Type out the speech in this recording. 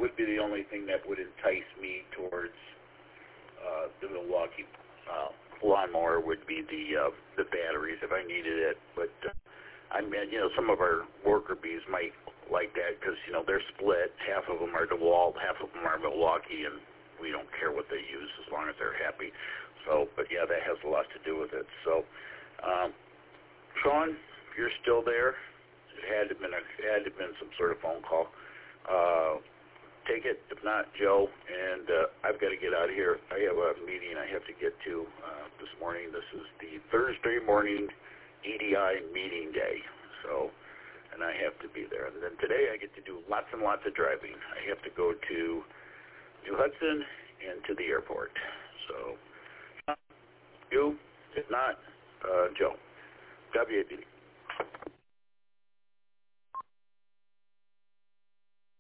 would be the only thing that would entice me towards the Milwaukee lawnmower would be the batteries if I needed it. But I mean, some of our worker bees might like that because they're split. Half of them are DeWalt, half of them are Milwaukee, and we don't care what they use as long as they're happy. So, but yeah, that has a lot to do with it. So, Sean, if you're still there, it had to have been some sort of phone call. Take it. If not, Joe, and I've got to get out of here. I have a meeting I have to get to this morning. This is the Thursday morning EDI meeting day, so, and I have to be there. And then today I get to do lots and lots of driving. I have to go to New Hudson and to the airport. So, you, if not, Joe, WABD.